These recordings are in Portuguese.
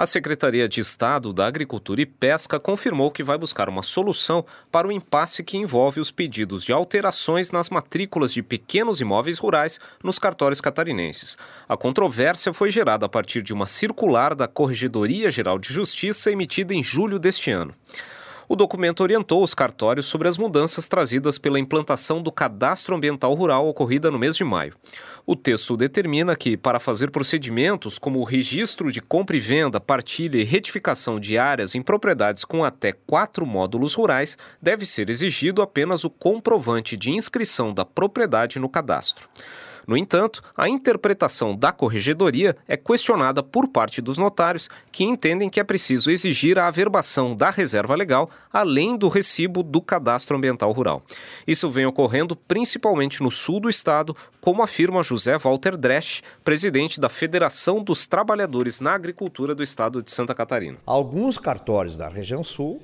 A Secretaria de Estado da Agricultura e Pesca confirmou que vai buscar uma solução para o impasse que envolve os pedidos de alterações nas matrículas de pequenos imóveis rurais nos cartórios catarinenses. A controvérsia foi gerada a partir de uma circular da Corregedoria Geral de Justiça emitida em julho deste ano. O documento orientou os cartórios sobre as mudanças trazidas pela implantação do Cadastro Ambiental Rural ocorrida no mês de maio. O texto determina que, para fazer procedimentos como o registro de compra e venda, partilha e retificação de áreas em propriedades com até 4 módulos rurais, deve ser exigido apenas o comprovante de inscrição da propriedade no cadastro. No entanto, a interpretação da Corregedoria é questionada por parte dos notários, que entendem que é preciso exigir a averbação da reserva legal, além do recibo do Cadastro Ambiental Rural. Isso vem ocorrendo principalmente no sul do estado, como afirma José Walter Dresch, presidente da Federação dos Trabalhadores na Agricultura do estado de Santa Catarina. Alguns cartórios da região sul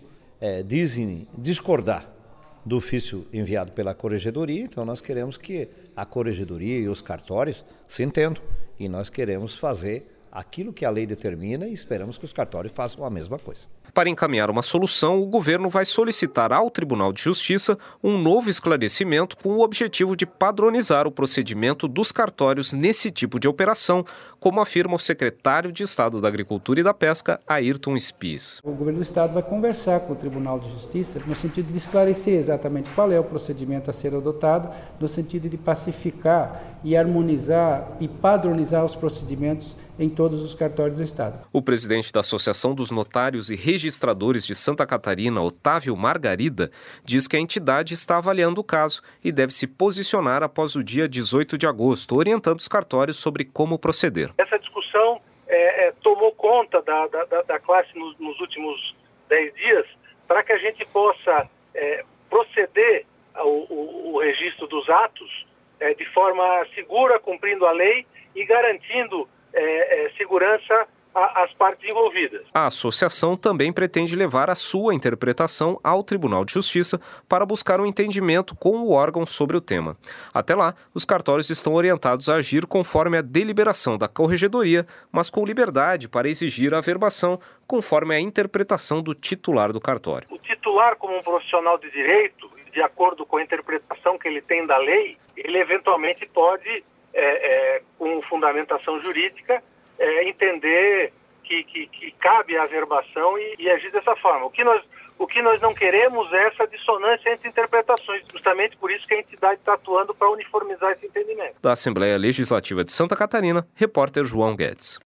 dizem discordar do ofício enviado pela Corregedoria, então nós queremos que a Corregedoria e os cartórios se entendam e nós queremos fazer aquilo que a lei determina e esperamos que os cartórios façam a mesma coisa. Para encaminhar uma solução, o governo vai solicitar ao Tribunal de Justiça um novo esclarecimento com o objetivo de padronizar o procedimento dos cartórios nesse tipo de operação, como afirma o secretário de Estado da Agricultura e da Pesca, Ayrton Spies. O governo do estado vai conversar com o Tribunal de Justiça no sentido de esclarecer exatamente qual é o procedimento a ser adotado, no sentido de pacificar e harmonizar e padronizar os procedimentos em todos os cartórios do estado. O presidente da Associação dos Notários e Registradores de Santa Catarina, Otávio Margarida, diz que a entidade está avaliando o caso e deve se posicionar após o dia 18 de agosto, orientando os cartórios sobre como proceder. Essa discussão tomou conta da classe nos últimos 10 dias para que a gente possa proceder ao registro dos atos de forma segura, cumprindo a lei e garantindo segurança às partes envolvidas. A associação também pretende levar a sua interpretação ao Tribunal de Justiça para buscar um entendimento com o órgão sobre o tema. Até lá, os cartórios estão orientados a agir conforme a deliberação da Corregedoria, mas com liberdade para exigir a averbação conforme a interpretação do titular do cartório. O titular, como um profissional de direito, de acordo com a interpretação que ele tem da lei, ele eventualmente pode, com fundamentação jurídica, entender que cabe a averbação e agir dessa forma. O que nós não queremos é essa dissonância entre interpretações, justamente por isso que a entidade está atuando para uniformizar esse entendimento. Da Assembleia Legislativa de Santa Catarina, repórter João Guedes.